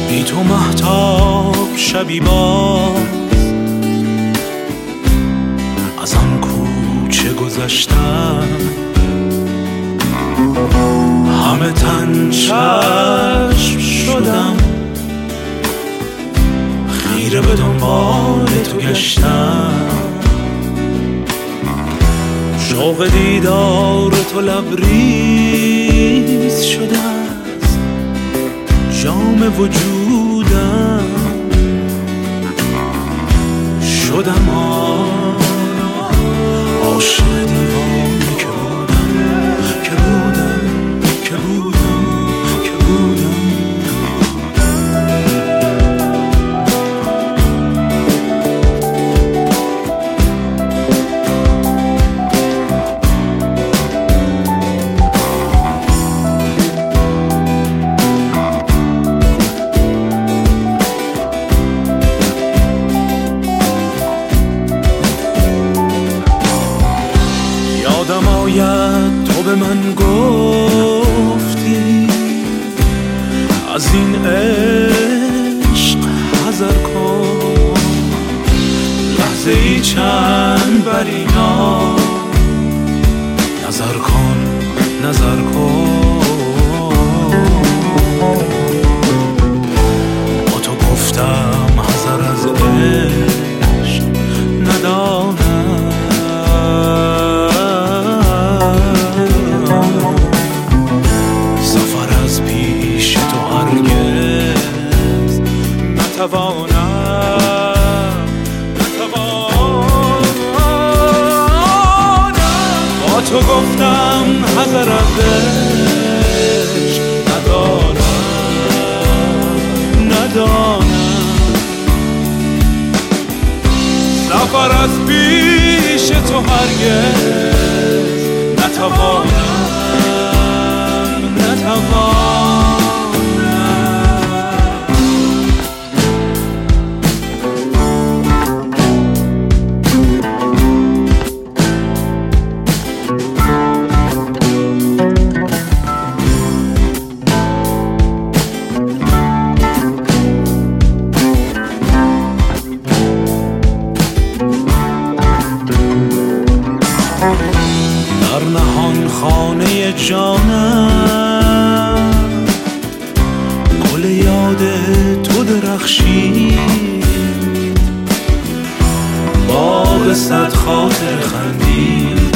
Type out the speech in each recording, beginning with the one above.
بی تو مهتاب شبی باز از آن کوچه گذشتم، همه تن چشم شدم، خیره به دنبال تو گشتم. شوق دیدار تو لبریز شده است جام وجودم، شدم عاشق دیوانه که بودم که بودم که بودم که بودم. یادم آید تو به من گفتی از این عشق حذر کن، لحظه ای چند بر اینا نظر کن نظر کن. با تو گفتم حذر از عشق ندانم، نتوانم با تو گفتم حذر از عشق ندانم، سفر از پیش تو هرگز نتوانم. در نهان خانه جانم گل یاد تو درخشید، باغ صد خاطر خندید،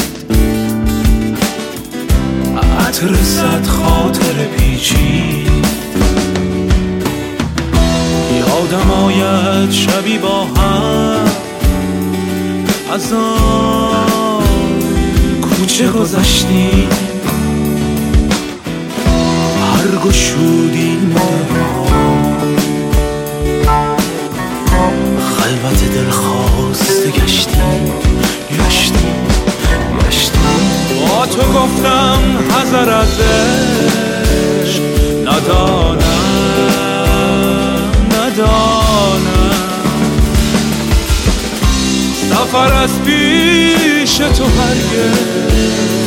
عطر صد خاطر پیچید. یادم آید شبی با هم از آن کوچه گذشتیم، هر گشودی خلوت دلخواسته گشتیم. با تو گفتم حذر از عشق ندانم، سفر از پیش تو هرگز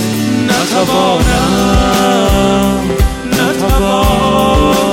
نتوانم.